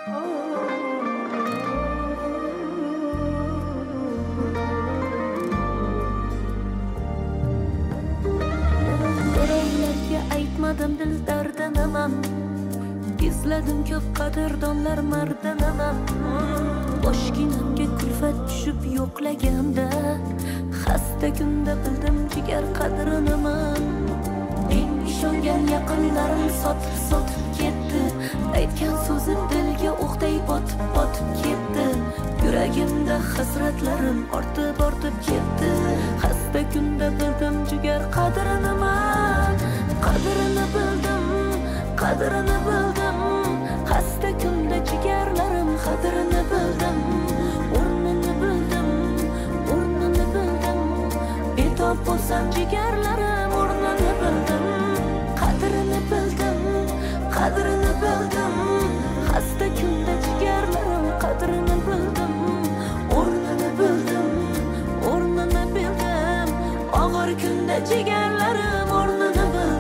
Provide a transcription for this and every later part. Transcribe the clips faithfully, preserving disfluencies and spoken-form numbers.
Birovlarga aytmadim dil dardinaman, izladim ko'p qadrdonlar mardinaman. Boshginamga kulfat tushib yo'qlaganda, xasta kunda bildim jigar qadrinaman. Eng ishongan yaqinlarim sotib sotib ketdi, aytgan so'zim dilga o'qday botib botib ketdi. Yuragimda hasratlarim ortib ortib ketdi. Xasta kunda bildim jigar qadrinaman, qadrini bildim, qadrini bildim. Xasta kunda jigarlarim qadrini bildim, o'rnini bildim, o'rnini bildim. Betob bo'lsam jigarlarim o'rnini bildim, qadrini bildim, qadrini bildim. Xasta kunda jigarlarim qadrini bildim, o'rnini bildim, o'rnini bildim. Og'ir kunda jigarlarim o'rnini bildim.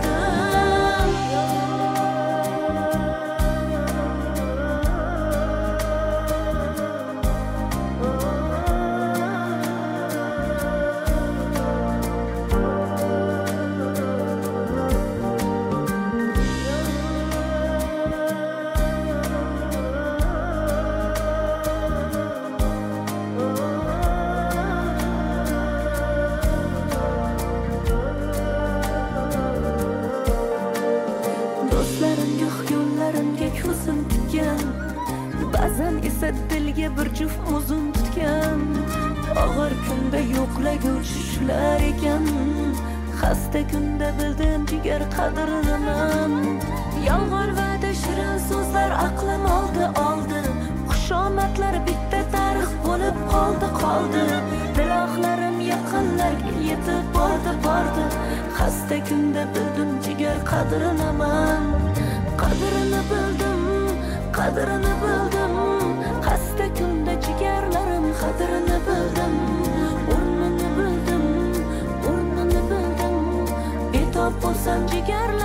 Ba'zan esa dilga bir juft muzun tutgan. Og'ir kunda yo'qlaguvchi shular ekan. Xasta kunda bildim jigar qadrinaman. Yolg'on va'da shirin so'zlar aqlim oldi oldi. Xushomatlar bitta tarix bo'lib qoldi qoldi. Dilohlarim yaqinlarga yetib bordi bordi. Xasta kunda bildim jigar qadrinaman, qadrini bildim, qadrini bildim. Xasta kunda jigarlarim qadrini bildim, o'rnini bildim, o'rnini bildim. Betob bo'lsam jigarlarim